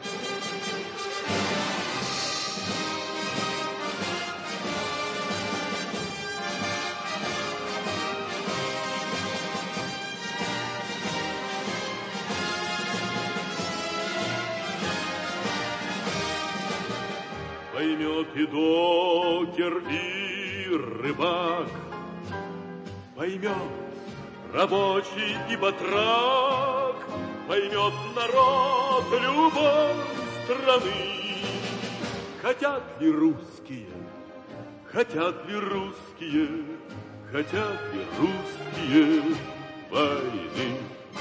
Поймет и докер, и рыбак, поймет рабочий и батрак, поймет народ любой страны. Хотят ли русские, хотят ли русские, хотят ли русские войны?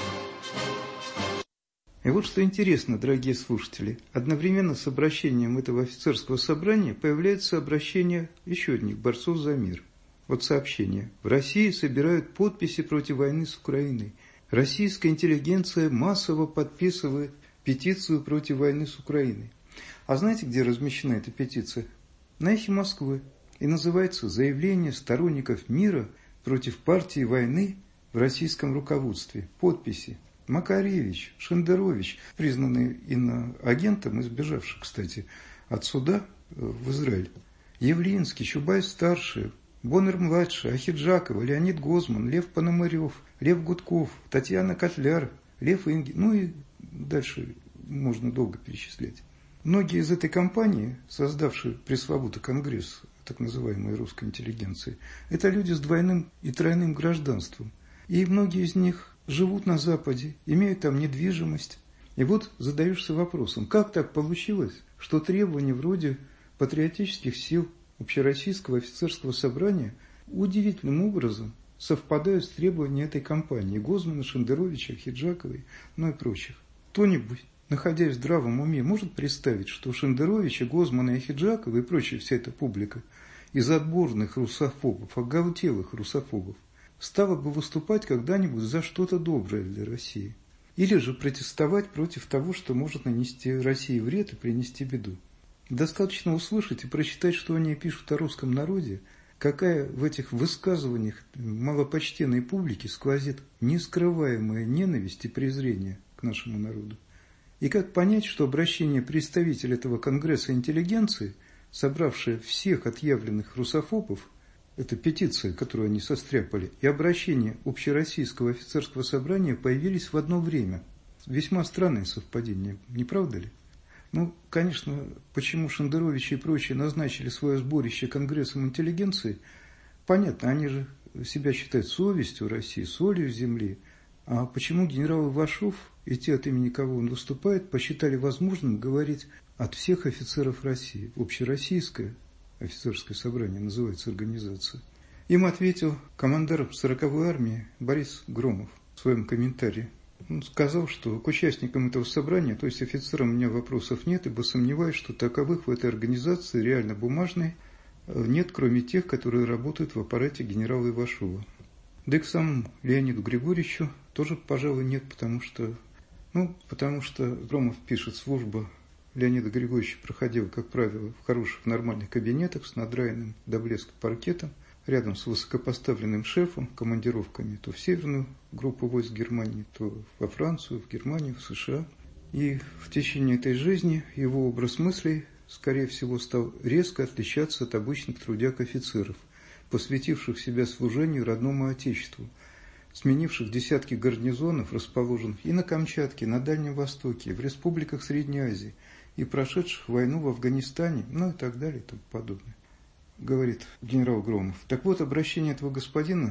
И вот что интересно, дорогие слушатели, одновременно с обращением этого офицерского собрания появляется обращение еще одних борцов за мир. Вот сообщение. В России собирают подписи против войны с Украиной. Российская интеллигенция массово подписывает петицию против войны с Украиной. А знаете, где размещена эта петиция? На «Эхе Москвы. И называется «Заявление сторонников мира против партии войны в российском руководстве». Подписи. Макаревич, Шендерович, признанный иноагентом, избежавший, кстати, от суда в Израиль, Явлинский, Чубайс-старший, Боннер-младший, Ахиджакова, Леонид Гозман, Лев Пономарев, Лев Гудков, Татьяна Котляр, Лев Инги, ну и дальше можно долго перечислять. Многие из этой компании, создавшие пресловутый конгресс так называемой русской интеллигенции, это люди с двойным и тройным гражданством. И многие из них живут на Западе, имеют там недвижимость. И вот задаешься вопросом, как так получилось, что требования вроде патриотических сил Общероссийского офицерского собрания удивительным образом совпадают с требованиями этой компании Гозмана, Шендеровича, Хиджаковой, ну и прочих. Кто-нибудь, находясь в здравом уме, может представить, что Шендеровича, Гозмана и Хиджакова и прочая вся эта публика из отборных русофобов, оголтелых русофобов, стала бы выступать когда-нибудь за что-то доброе для России. Или же протестовать против того, что может нанести России вред и принести беду. Достаточно услышать и прочитать, что они пишут о русском народе, какая в этих высказываниях малопочтенной публики сквозит нескрываемая ненависть и презрение к нашему народу. И как понять, что обращение представителя этого конгресса интеллигенции, собравшее всех отъявленных русофобов, это петиция, которую они состряпали, и обращение Общероссийского офицерского собрания появились в одно время. Весьма странное совпадение, не правда ли? Ну, конечно, почему Шендеровичи и прочие назначили свое сборище Конгрессом интеллигенции, понятно, они же себя считают совестью России, солью земли. А почему генерал Ивашов и те, от имени кого он выступает, посчитали возможным говорить от всех офицеров России, Общероссийское офицерское собрание называется организация. Им ответил командир сороковой армии Борис Громов в своем комментарии. Он сказал, что к участникам этого собрания, то есть офицерам, у меня вопросов нет, ибо сомневаюсь, что таковых в этой организации реально бумажной нет, кроме тех, которые работают в аппарате генерала Ивашова. Да и к самому Леониду Григорьевичу тоже, пожалуй, нет, потому что, ну, потому что Громов пишет, служба Леонида Григорьевича проходила, как правило, в хороших, нормальных кабинетах с надраенным до блеска паркетом, рядом с высокопоставленным шефом, командировками то в северную группу войск Германии, то во Францию, в Германию, в США. И в течение этой жизни его образ мыслей, скорее всего, стал резко отличаться от обычных трудяг-офицеров, посвятивших себя служению родному Отечеству, сменивших десятки гарнизонов, расположенных и на Камчатке, на Дальнем Востоке, в республиках Средней Азии, и прошедших войну в Афганистане, ну и так далее и тому подобное. Говорит генерал Громов. Так вот, обращение этого господина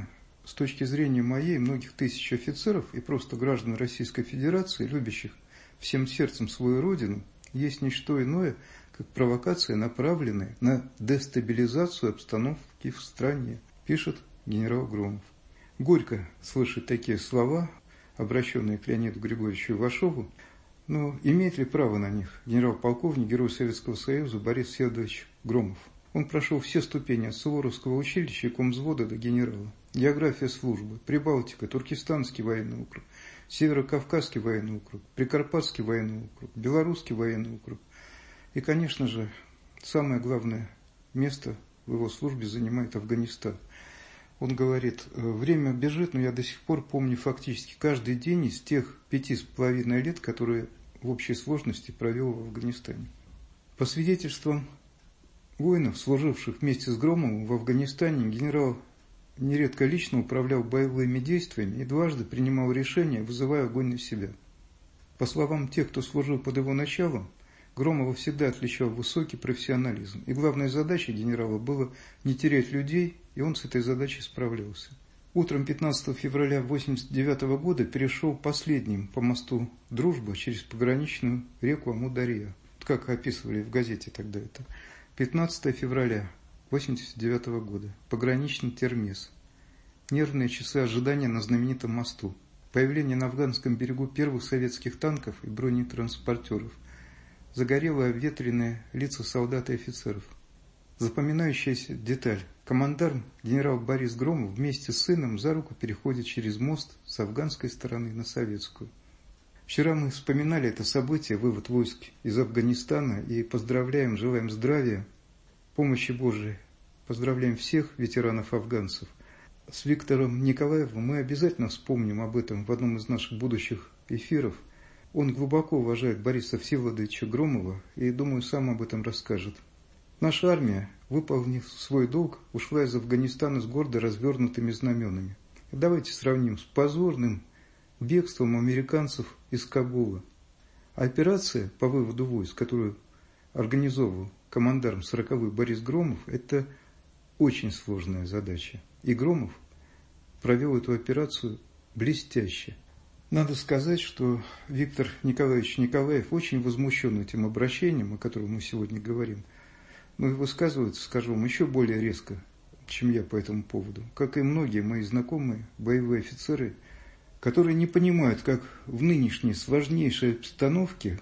с точки зрения моей, многих тысяч офицеров и просто граждан Российской Федерации, любящих всем сердцем свою родину, есть не что иное, как провокация, направленная на дестабилизацию обстановки в стране, пишет генерал Громов. Горько слышать такие слова, обращенные к Леониду Григорьевичу Ивашову, но имеет ли право на них генерал-полковник, герой Советского Союза Борис Федорович Громов? Он прошел все ступени от Суворовского училища и комвзвода до генерала. География службы, Прибалтика, Туркестанский военный округ, Северо-Кавказский военный округ, Прикарпатский военный округ, Белорусский военный округ. И, конечно же, самое главное место в его службе занимает Афганистан. Он говорит, время бежит, но я до сих пор помню фактически каждый день из тех пяти с половиной лет, которые в общей сложности провел в Афганистане. По свидетельствам воинов, служивших вместе с Громовым в Афганистане, генерал нередко лично управлял боевыми действиями и дважды принимал решения, вызывая огонь на себя. По словам тех, кто служил под его началом, Громова всегда отличал высокий профессионализм, и главной задачей генерала было не терять людей, и он с этой задачей справлялся. Утром пятнадцатого февраля тысяча девятьсот восемьдесят девятого года перешел последним по мосту «Дружба» через пограничную реку Амударья, как описывали в газете тогда это. пятнадцатого февраля тысяча девятьсот восемьдесят девятого года. Пограничный термес. Нервные часы ожидания на знаменитом мосту. Появление на афганском берегу первых советских танков и бронетранспортеров. Загорелые обветренные лица солдат и офицеров. Запоминающаяся деталь. Командарм генерал Борис Громов вместе с сыном за руку переходит через мост с афганской стороны на советскую. Вчера мы вспоминали это событие, вывод войск из Афганистана, и поздравляем, желаем здравия, помощи Божией. Поздравляем всех ветеранов-афганцев. С Виктором Николаевым мы обязательно вспомним об этом в одном из наших будущих эфиров. Он глубоко уважает Бориса Всеволодовича Громова и, думаю, сам об этом расскажет. Наша армия, выполнив свой долг, ушла из Афганистана с гордо развернутыми знаменами. Давайте сравним с позорным бегством американцев из Кабула. Операция по выводу войск, которую организовывал командарм сороковой Борис Громов, это очень сложная задача. И Громов провел эту операцию блестяще. Надо сказать, что Виктор Николаевич Николаев очень возмущен этим обращением, о котором мы сегодня говорим, но и высказывается, скажу вам, еще более резко, чем я по этому поводу. Как и многие мои знакомые боевые офицеры, которые не понимают, как в нынешней сложнейшей обстановке,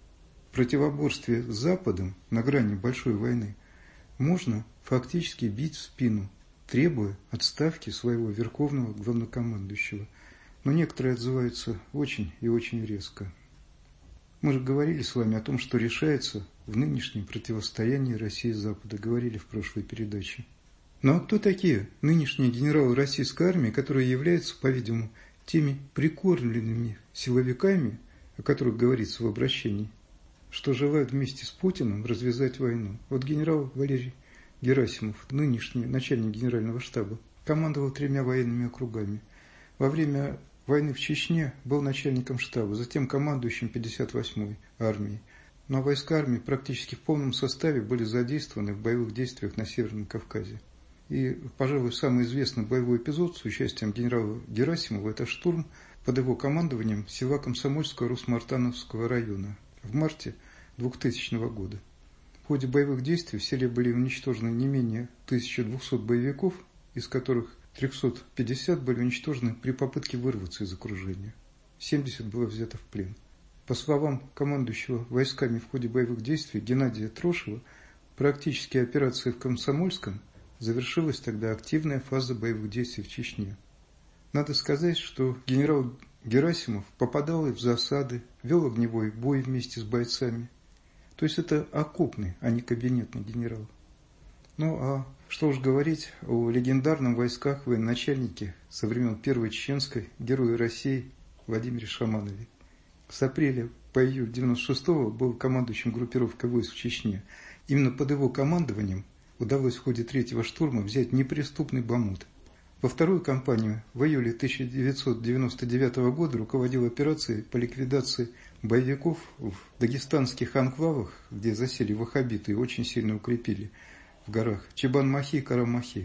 в противоборстве с Западом на грани большой войны, можно фактически бить в спину, требуя отставки своего верховного главнокомандующего. Но некоторые отзываются очень и очень резко. Мы же говорили с вами о том, что решается в нынешнем противостоянии России и Запада. Говорили в прошлой передаче. Ну а кто такие нынешние генералы российской армии, которые являются, по-видимому, теми прикормленными силовиками, о которых говорится в обращении, что желают вместе с Путиным развязать войну? Вот генерал Валерий Герасимов, нынешний начальник генерального штаба, командовал тремя военными округами. Во время войны в Чечне был начальником штаба, затем командующим пятьдесят восьмой армией. Но войска армии практически в полном составе были задействованы в боевых действиях на Северном Кавказе. И, пожалуй, самый известный боевой эпизод с участием генерала Герасимова – это штурм под его командованием села Комсомольского Русмартановского района в марте двухтысячного года. В ходе боевых действий в селе были уничтожены не менее тысячи двухсот боевиков, из которых триста пятьдесят были уничтожены при попытке вырваться из окружения. семьдесят было взято в плен. По словам командующего войсками в ходе боевых действий Геннадия Трошева, практически операция в Комсомольском завершилась тогда активная фаза боевых действий в Чечне. Надо сказать, что генерал Герасимов попадал и в засады, вел огневой бой вместе с бойцами. То есть это окопный, а не кабинетный генерал. Ну а что уж говорить о легендарном в войсках военачальнике со времен Первой Чеченской, герое России Владимире Шаманове. С апреля по июль девяносто шестого был командующим группировкой войск в Чечне. Именно под его командованием удалось в ходе третьего штурма взять неприступный Бахмут. Во вторую кампанию в июле тысяча девятьсот девяносто девятого года руководил операцией по ликвидации боевиков в дагестанских анклавах, где засели ваххабиты и очень сильно укрепили в горах Чебан-Махи и Карам-Махи.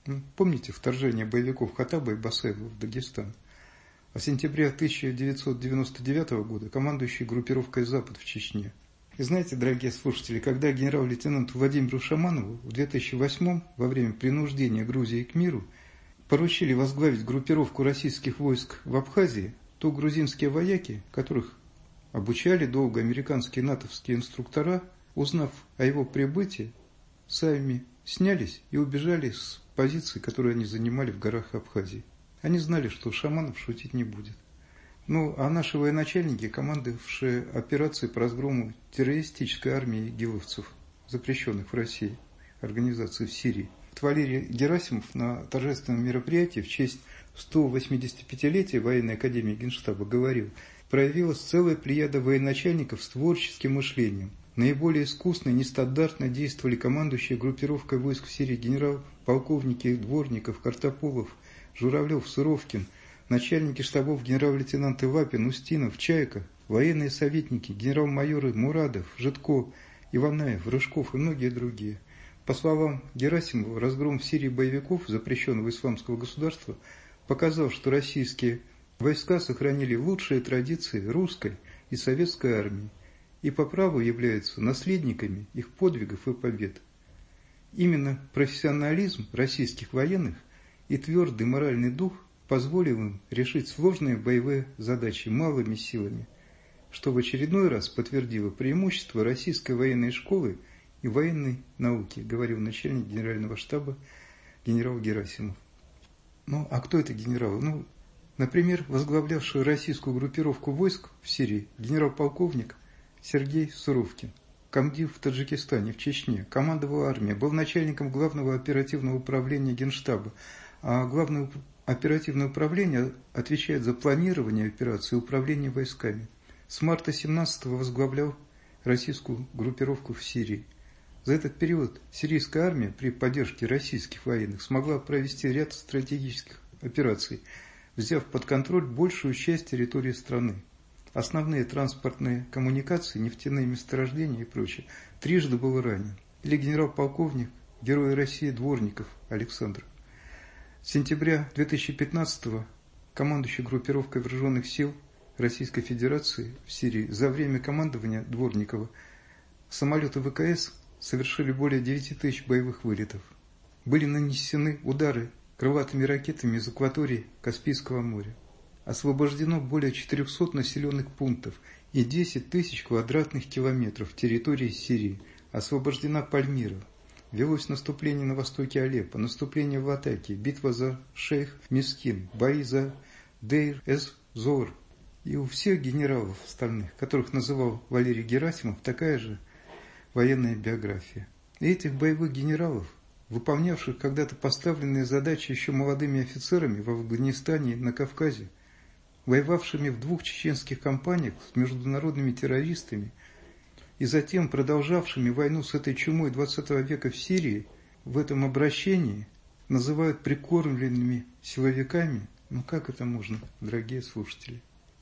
Помните вторжение боевиков Хаттаба и Басаева в Дагестан? А в сентябре тысяча девятьсот девяносто девятого года командующий группировкой «Запад» в Чечне. И знаете, дорогие слушатели, когда генерал-лейтенанту Владимиру Шаманову в две тысячи восьмом во время принуждения Грузии к миру поручили возглавить группировку российских войск в Абхазии, то грузинские вояки, которых обучали долго американские натовские инструктора, узнав о его прибытии, сами снялись и убежали с позиций, которые они занимали в горах Абхазии. Они знали, что Шаманов шутить не будет. Ну, а наши военачальники, командовавшие операцией по разгрому террористической армии гиловцев, запрещенных в России, организации в Сирии, Валерий Герасимов на торжественном мероприятии в честь сто восьмидесятипятилетия военной академии Генштаба говорил: проявилась целая плеяда военачальников с творческим мышлением. Наиболее искусно и нестандартно действовали командующие группировкой войск в Сирии генерал-полковники Дворников, Картополов, Журавлев, Суровкин, начальники штабов генерал-лейтенанты Лапин, Устинов, Чайка, военные советники, генерал-майоры Мурадов, Житко, Иванаев, Рыжков и многие другие. По словам Герасимова, разгром в Сирии боевиков, запрещенного исламского государства, показал, что российские войска сохранили лучшие традиции русской и советской армии и по праву являются наследниками их подвигов и побед. Именно профессионализм российских военных и твердый моральный дух позволил им решить сложные боевые задачи малыми силами, что в очередной раз подтвердило преимущество российской военной школы и военной науки, говорил начальник генерального штаба генерал Герасимов. Ну, а кто это генерал? Ну, например, возглавлявший российскую группировку войск в Сирии генерал-полковник Сергей Суровкин, комдив в Таджикистане, в Чечне, командовал армией, был начальником главного оперативного управления Генштаба, а главное оперативное управление отвечает за планирование операций и управление войсками. С марта семнадцатого возглавлял российскую группировку в Сирии. За этот период сирийская армия при поддержке российских военных смогла провести ряд стратегических операций, взяв под контроль большую часть территории страны. Основные транспортные коммуникации, нефтяные месторождения и прочее, трижды был ранен. Или генерал-полковник, герой России Дворников Александр. С сентября две тысячи пятнадцатого командующий группировкой вооруженных сил Российской Федерации в Сирии за время командования Дворникова самолеты ВКС совершили более девяти тысяч боевых вылетов. Были нанесены удары крылатыми ракетами из акватории Каспийского моря. Освобождено более четырехсот населенных пунктов и десять тысяч квадратных километров территории Сирии. Освобождена Пальмира. Велось наступление на востоке Алеппо, наступление в Латакии, битва за Шейх Мискин, бои за Дейр-эз-Зор. И у всех генералов остальных, которых называл Валерий Герасимов, такая же военная биография. И этих боевых генералов, выполнявших когда-то поставленные задачи еще молодыми офицерами в Афганистане и на Кавказе, воевавшими в двух чеченских кампаниях с международными террористами и затем продолжавшими войну с этой чумой двадцатого века в Сирии, в этом обращении называют прикормленными силовиками. Ну как это можно, дорогие слушатели?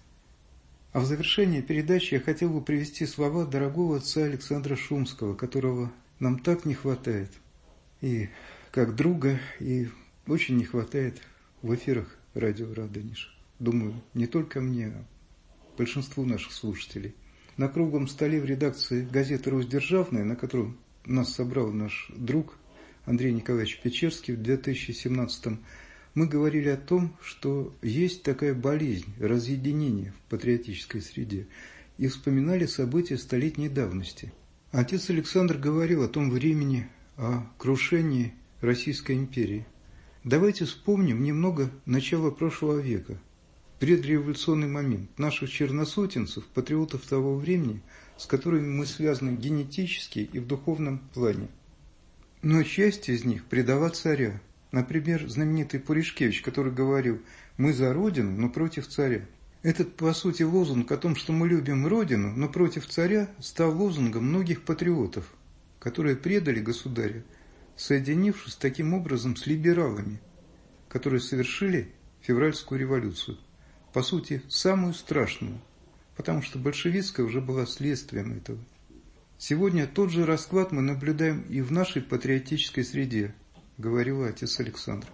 А в завершение передачи я хотел бы привести слова дорогого отца Александра Шумского, которого нам так не хватает. И как друга, и очень не хватает в эфирах радио Радонеж. Думаю, не только мне, а большинству наших слушателей. На круглом столе в редакции газеты «Русь Державная», на котором нас собрал наш друг Андрей Николаевич Печерский в две тысячи семнадцатом, мы говорили о том, что есть такая болезнь разъединения в патриотической среде, и вспоминали события столетней давности. Отец Александр говорил о том времени, о крушении Российской империи. Давайте вспомним немного начала прошлого века, предреволюционный момент наших черносотенцев, патриотов того времени, с которыми мы связаны генетически и в духовном плане. Но часть из них предала царя. Например, знаменитый Пуришкевич, который говорил: «Мы за Родину, но против царя». Этот, по сути, лозунг о том, что мы любим Родину, но против царя, стал лозунгом многих патриотов, которые предали государя, соединившись таким образом с либералами, которые совершили февральскую революцию. По сути, самую страшную, потому что большевистская уже была следствием этого. Сегодня тот же расклад мы наблюдаем и в нашей патриотической среде. говорил отец Александр.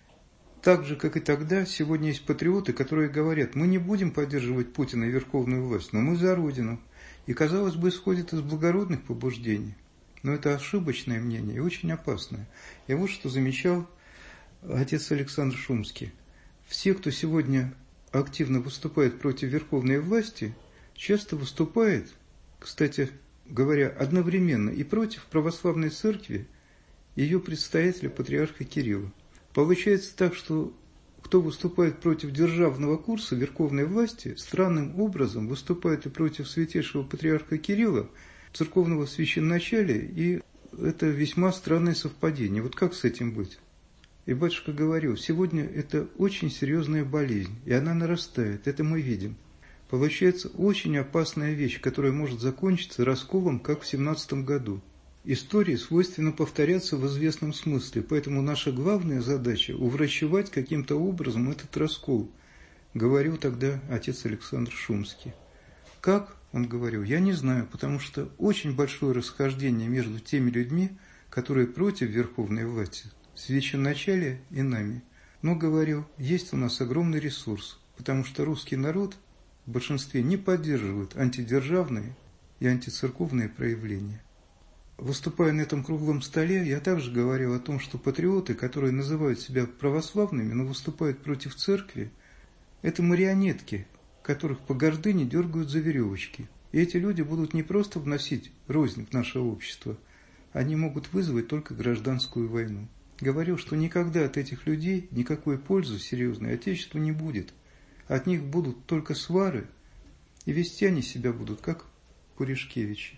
Так же, как и тогда, сегодня есть патриоты, которые говорят, мы не будем поддерживать Путина и верховную власть, но мы за Родину. И, казалось бы, исходит из благородных побуждений. Но это ошибочное мнение и очень опасное. И вот что замечал отец Александр Шумский. Все, кто сегодня активно выступает против верховной власти, часто выступает, кстати говоря, одновременно и против православной церкви, ее предстоятеля патриарха Кирилла. Получается так, что кто выступает против державного курса верховной власти, странным образом выступает и против святейшего патриарха Кирилла, церковного священначалия, и это весьма странное совпадение. Вот как с этим быть? И батюшка говорил, сегодня это очень серьезная болезнь, и она нарастает, это мы видим. Получается очень опасная вещь, которая может закончиться расколом, как в семнадцатом году. Истории свойственно повторяться в известном смысле, поэтому наша главная задача – уврачевать каким-то образом этот раскол, говорил тогда отец Александр Шумский. Как? Он говорил, я не знаю, потому что очень большое расхождение между теми людьми, которые против верховной власти, священначалия и нами. Но, говорил, есть у нас огромный ресурс, потому что русский народ в большинстве не поддерживает антидержавные и антицерковные проявления. Выступая на этом круглом столе, я также говорил о том, что патриоты, которые называют себя православными, но выступают против церкви, это марионетки, которых по гордыне дергают за веревочки. И эти люди будут не просто вносить рознь в наше общество, они могут вызвать только гражданскую войну. Говорил, что никогда от этих людей никакой пользы серьезной Отечеству не будет. От них будут только свары, и вести они себя будут, как Пуришкевичи.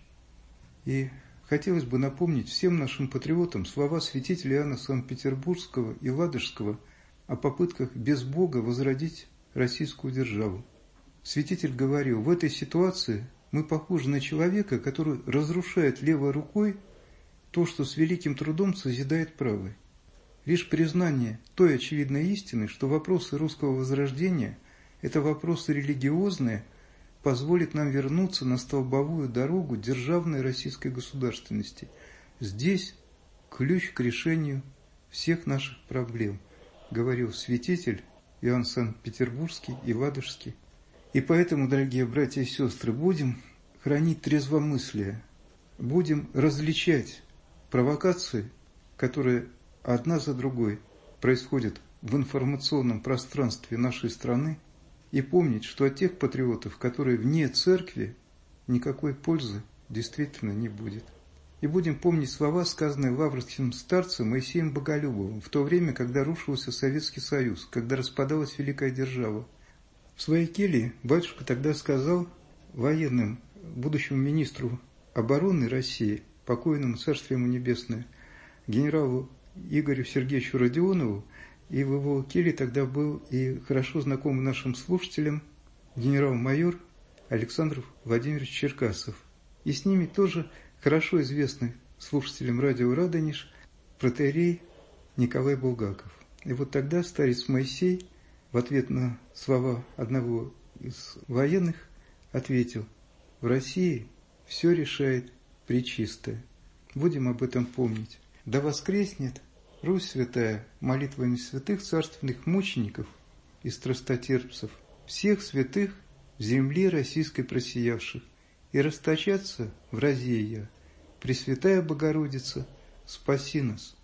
И хотелось бы напомнить всем нашим патриотам слова святителя Иоанна Санкт-Петербургского и Ладожского о попытках без Бога возродить российскую державу. Святитель говорил, в этой ситуации мы похожи на человека, который разрушает левой рукой то, что с великим трудом созидает правой. Лишь признание той очевидной истины, что вопросы русского возрождения – это вопросы религиозные, позволит нам вернуться на столбовую дорогу державной российской государственности. Здесь ключ к решению всех наших проблем, говорил святитель Иоанн Санкт-Петербургский и Ладожский. И поэтому, дорогие братья и сестры, будем хранить трезвомыслие, будем различать провокации, которые одна за другой происходят в информационном пространстве нашей страны, и помнить, что от тех патриотов, которые вне церкви, никакой пользы действительно не будет. И будем помнить слова, сказанные лаврским старцем Моисеем Боголюбовым в то время, когда рушился Советский Союз, когда распадалась великая держава. В своей келье батюшка тогда сказал военным, будущему министру обороны России, покойному царствие ему небесное, генералу Игорю Сергеевичу Родионову, и в его келье тогда был и хорошо знакомый нашим слушателям генерал-майор Александр Владимирович Черкасов. И с ними тоже хорошо известный слушателям радио «Радонеж» протоиерей Николай Булгаков. И вот тогда старец Моисей в ответ на слова одного из военных ответил: в России все решает Пречистая. Будем об этом помнить. Да воскреснет Русь святая молитвами святых царственных мучеников и страстотерпцев, всех святых в земле российской просиявших, и расточаться в разея. Пресвятая Богородица, спаси нас.